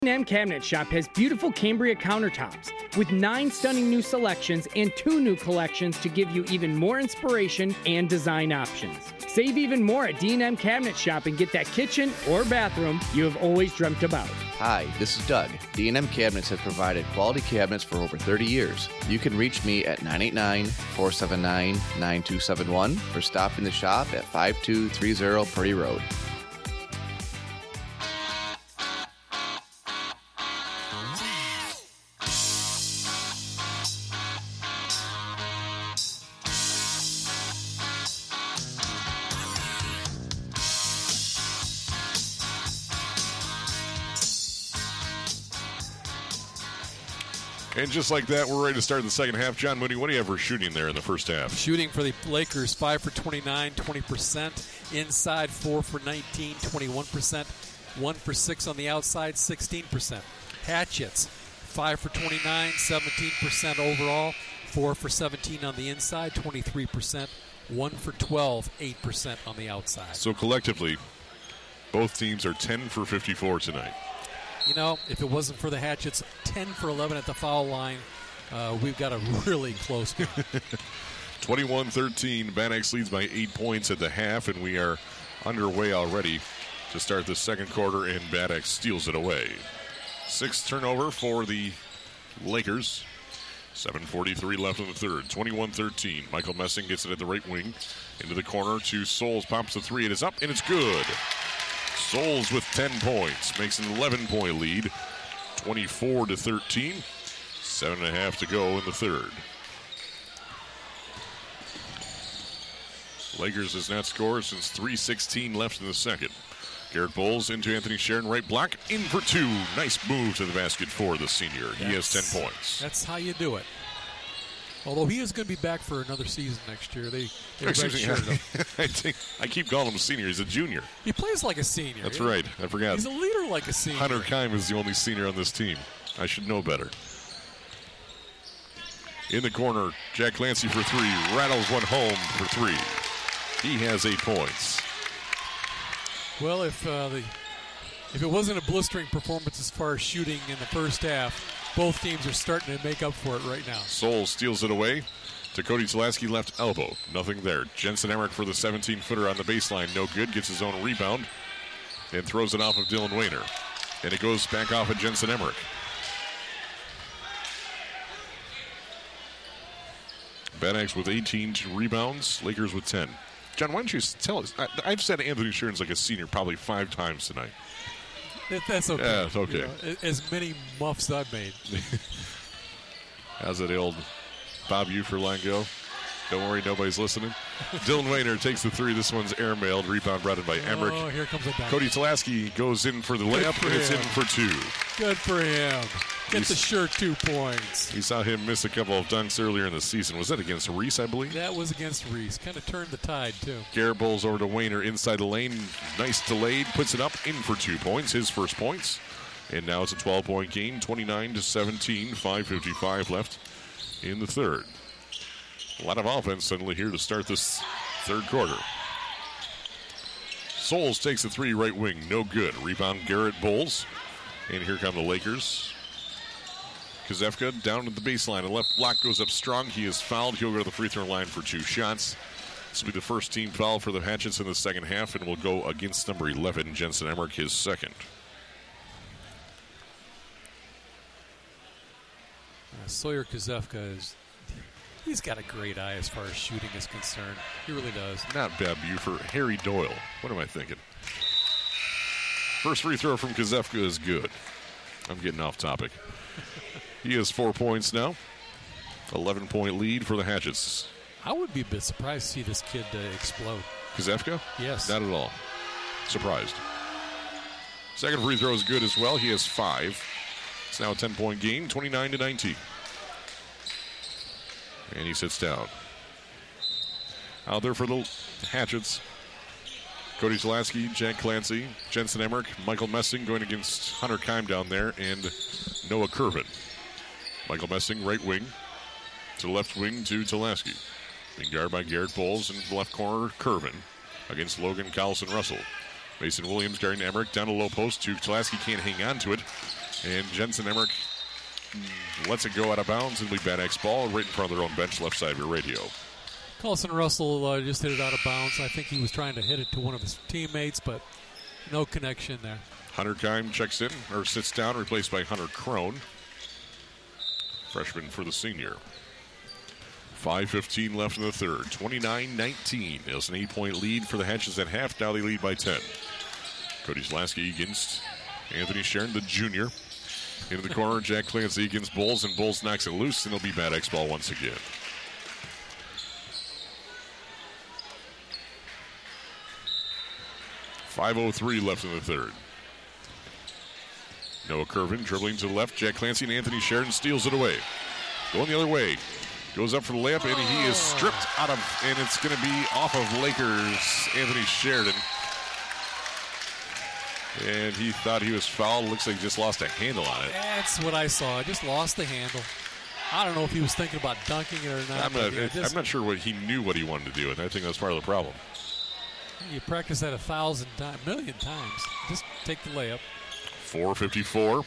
D&M Cabinet Shop has beautiful Cambria countertops with 9 stunning new selections and 2 new collections to give you even more inspiration and design options. Save even more at D&M Cabinet Shop and get that kitchen or bathroom you have always dreamt about. Hi, this is Doug. D&M Cabinets has provided quality cabinets for over 30 years. You can reach me at 989-479-9271 or stop in the shop at 5230 Purdy Road. And just like that, we're ready to start the second half. John Mooney, what do you have for shooting there in the first half? Shooting for the Lakers, 5 for 29, 20%. Inside, 4 for 19, 21%. 1 for 6 on the outside, 16%. Hatchets, 5 for 29, 17% overall. 4 for 17 on the inside, 23%. 1 for 12, 8% on the outside. So collectively, both teams are 10 for 54 tonight. You know, if it wasn't for the Hatchets, 10 for 11 at the foul line, we've got a really close game. 21-13, Bad Axe leads by 8 points at the half, and we are underway already to start the second quarter, and Bad Axe steals it away. 6th turnover for the Lakers. 7:43 left in the third. 21-13. Michael Messing gets it at the right wing. Into the corner to Souls. Pops the three. It is up, and it's good. Souls with 10 points. Makes an 11-point lead. 24-13. 7.5 to go in the third. Lakers has not scored since 3:16 left in the second. Garrett Bowles into Anthony Sharon, right block, in for 2. Nice move to the basket for the senior. He has 10 points. That's how you do it. Although he is going to be back for another season next year. They redshirted him. I keep calling him a senior. He's a junior. He plays like a senior. That's right. I forgot. He's a leader like a senior. Hunter Kime is the only senior on this team. I should know better. In the corner, Jack Clancy for 3. Rattles one home for 3. He has 8 points. Well, if it wasn't a blistering performance as far as shooting in the first half, both teams are starting to make up for it right now. Souls steals it away to Cody Tulaski, left elbow. Nothing there. Jensen Emmerich for the 17-footer on the baseline. No good. Gets his own rebound and throws it off of Dylan Wayner. And it goes back off of Jensen Emmerich. Bad Axe with 18 rebounds. Lakers with 10. John, why don't you tell us? I've said Anthony Sharon's like a senior probably 5 times tonight. That's okay. Yeah, it's okay. You know, as many muffs I've made. How's that old Bob Ufer line go? Don't worry, nobody's listening. Dylan Wayner takes the 3. This one's airmailed. Rebound brought in by Emmerich. Oh, here comes a dunk. Cody Tulaski goes in for the layup, and it's in for 2. Good for him. Gets a sure 2 points. We saw him miss a couple of dunks earlier in the season. Was that against Reese, I believe? That was against Reese. Kind of turned the tide, too. Garrett Bowles over to Wayner inside the lane. Nice delayed. Puts it up, in for 2 points. His first points. And now it's a 12-point game. 29-17. 5:55 left in the third. A lot of offense suddenly here to start this third quarter. Souls takes the 3 right wing. No good. Rebound Garrett Bowles. And here come the Lakers. Kazefka down at the baseline. The left block goes up strong. He is fouled. He'll go to the free throw line for 2 shots. This will be the first team foul for the Hatchets in the second half, and will go against number 11, Jensen Emmerich, his second. Sawyer Kazefka he's got a great eye as far as shooting is concerned. He really does. Not Bob Buford. Harry Doyle. What am I thinking? First free throw from Kazefka is good. I'm getting off topic. He has 4 points now. 11-point lead for the Hatchets. I would be a bit surprised to see this kid explode. Kazefka? Yes. Not at all. Surprised. Second free throw is good as well. He has 5. It's now a 10-point game, 29-19. And he sits down. Out there for the Hatchets. Cody Tulaski, Jack Clancy, Jensen Emmerich, Michael Messing going against Hunter Kime down there, and Noah Curvin. Michael Messing, right wing, to left wing to Tulaski. Being guarded by Garrett Bowles, in the left corner, Curvin against Logan Collison Russell. Mason Williams guarding Emmerich down to low post to Tulaski, can't hang on to it. And Jensen Emmerich lets it go out of bounds. It'll be Bad Axe ball right in front of their own bench, left side of your radio. Carlson Russell just hit it out of bounds. I think he was trying to hit it to one of his teammates, but no connection there. Hunter Keim checks in, or sits down, replaced by Hunter Crone. Freshman for the senior. 5:15 left in the third. 29-19. It's an 8-point lead for the Hatches at half. Now they lead by 10. Cody Zlasky against Anthony Sharon, the junior. Into the corner, Jack Clancy against Bowles, and Bowles knocks it loose, and it'll be Bad Axe ball once again. .503 left in the third. Noah Curvin dribbling to the left. Jack Clancy and Anthony Sheridan steals it away. Going the other way. Goes up for the layup, and he is stripped out of, and it's going to be off of Lakers' Anthony Sheridan. And he thought he was fouled. Looks like he just lost a handle on it. That's what I saw. I just lost the handle. I don't know if he was thinking about dunking it or not. I'm not sure what he knew what he wanted to do, and I think that's part of the problem. You practice that 1,000,000 times. Just take the layup. 4:54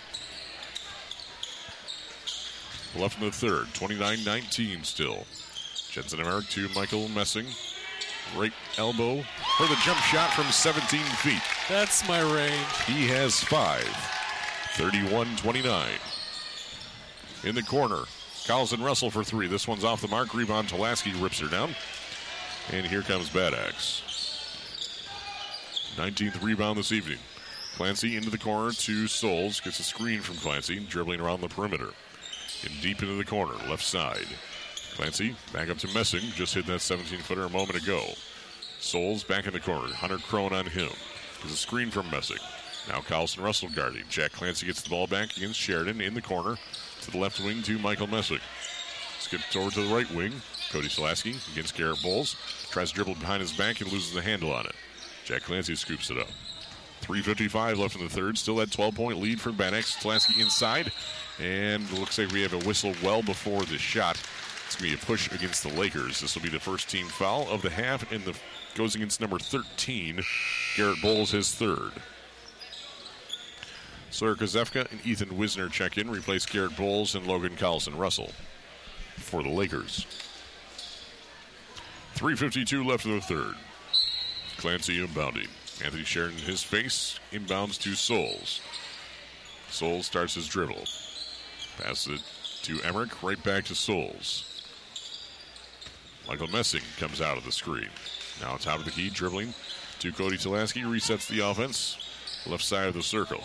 left in the third. 29-19 still. Jensen Emmerich to Michael Messing. Right elbow for the jump shot from 17 feet. That's my range. He has 5. 31-29. In the corner, Carlson Russell for 3. This one's off the mark. Rebound, Tulaski rips her down. And here comes Bad Axe. 19th rebound this evening. Clancy into the corner to Souls. Gets a screen from Clancy, dribbling around the perimeter. And deep into the corner, left side. Clancy back up to Messing. Just hit that 17-footer a moment ago. Souls back in the corner. Hunter Crone on him. There's a screen from Messing. Now Carlson Russell guarding. Jack Clancy gets the ball back against Sheridan in the corner. To the left wing to Michael Messing. Skips over to the right wing. Cody Slasky against Garrett Bowles. Tries to dribble behind his back and loses the handle on it. Jack Clancy scoops it up. 3:55 left in the third. Still that 12-point lead for Bad Axe. Tulaski inside. And looks like we have a whistle well before the shot. It's going to be a push against the Lakers. This will be the first team foul of the half, and the goes against number 13, Garrett Bowles, his third. Sawyer Kozefka and Ethan Wisner check in, replace Garrett Bowles and Logan Carlson Russell for the Lakers. 3:52 left in the third. Clancy inbounding. Anthony Sheridan in his face, inbounds to Souls. Souls starts his dribble. Passes it to Emmerich, right back to Souls. Michael Messing comes out of the screen. Now top of the key, dribbling to Cody Tulaski, resets the offense. Left side of the circle.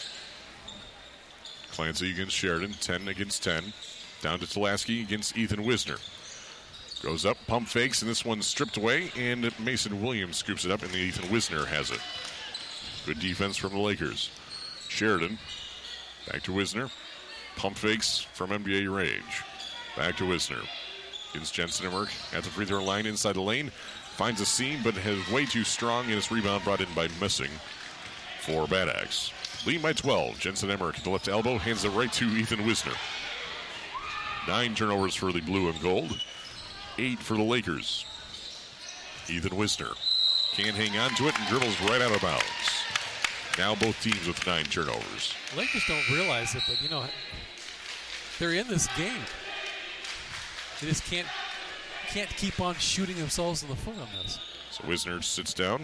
Clancy against Sheridan, 10 against 10. Down to Tulaski against Ethan Wisner. Goes up, pump fakes, and this one's stripped away, and Mason Williams scoops it up, and Ethan Wisner has it. Good defense from the Lakers. Sheridan, back to Wisner. Pump fakes from NBA range. Back to Wisner. Against Jensen Emmerich at the free throw line inside the lane. Finds a seam, but has way too strong, and it's rebound brought in by Messing for Bad Axe. Lead by 12. Jensen Emmerich at the left elbow, hands it right to Ethan Wisner. 9 turnovers for the blue and gold. 8 for the Lakers. Ethan Wisner can't hang on to it and dribbles right out of bounds. Now both teams with 9 turnovers. Lakers don't realize it, but, you know, they're in this game. They just can't keep on shooting themselves in the foot on this. So Wisner sits down.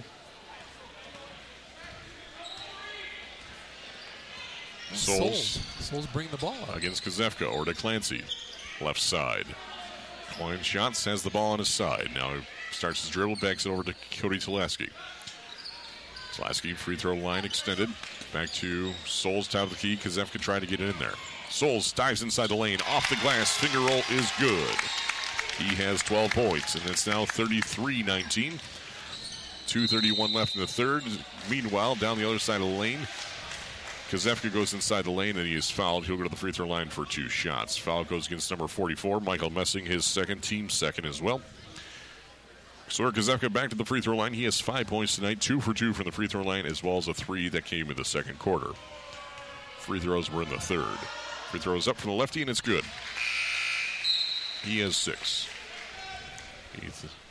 Souls bring the ball up. Against Kozefka or to Clancy. Left side. Klein Schatz has the ball on his side. Now he starts his dribble, backs it over to Cody Tulaski. Tulaski, free throw line extended. Back to Souls, top of the key. Kozefka trying to get it in there. Souls dives inside the lane. Off the glass. Finger roll is good. He has 12 points, and it's now 33-19. 2:31 left in the third. Meanwhile, down the other side of the lane, Kozefka goes inside the lane, and he is fouled. He'll go to the free throw line for 2 shots. Foul goes against number 44, Michael Messing, his second, team second as well. Sawyer Kozefka back to the free throw line. He has 5 points tonight, 2 for 2 from the free throw line, as well as a 3 that came in the second quarter. Free throws were in the third. Free throws up from the lefty, and it's good. He has 6.